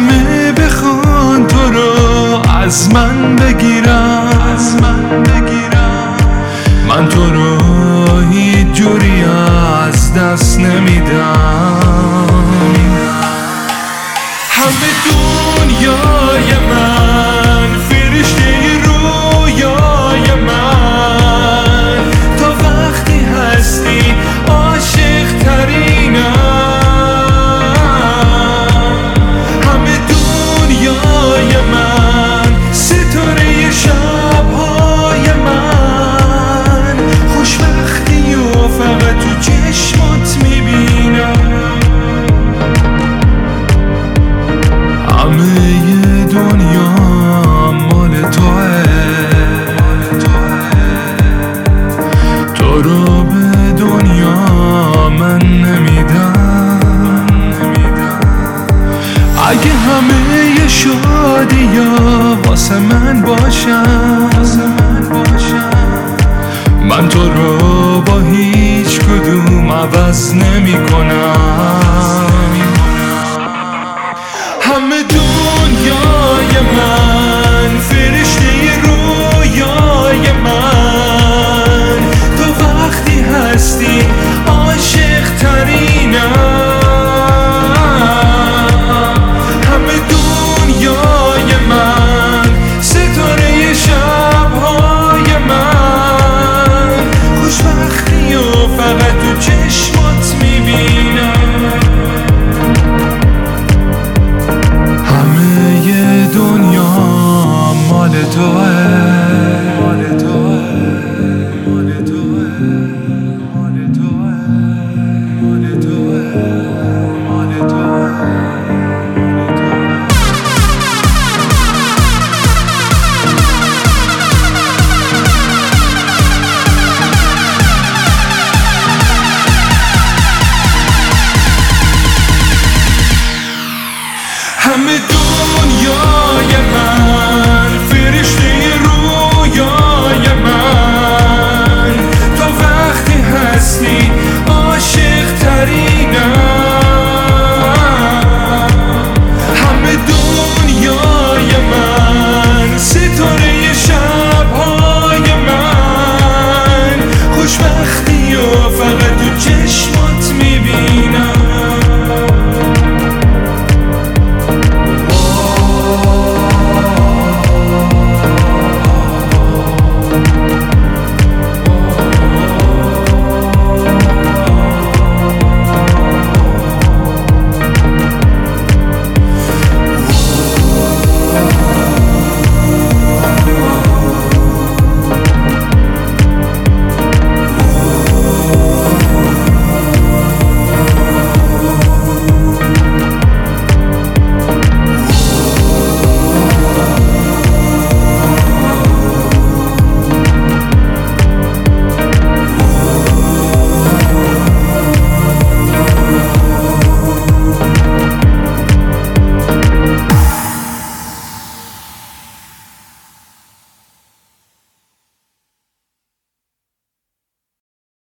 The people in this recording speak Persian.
همه بخوان تو رو از من بگیرم، من تو رو هیچ جوری از دست نمیدم. همه دنیای من فرشته رویای من، تا وقتی هستی عاشق ترینم. همه دنیای من ستاره شبهای من، خوشبختی و فقط تو چشمات میبینم. همه دنیا مال توه، تو رو به دنیا من نمیدم. اگه همه شادیا واسه من باشن، من تو رو با هیچ کدوم عوض نمی کنم. همه دنیای من فرشته رویای من، تو وقتی هستی عاشق ترینم. همه دنیای من ستاره شبهای من، خوشبختی و فقط تو چشمات میبینم. دنیا مال توه، مال توه، مال توه، مال توه، مال توه، مال توه. همه دنیای من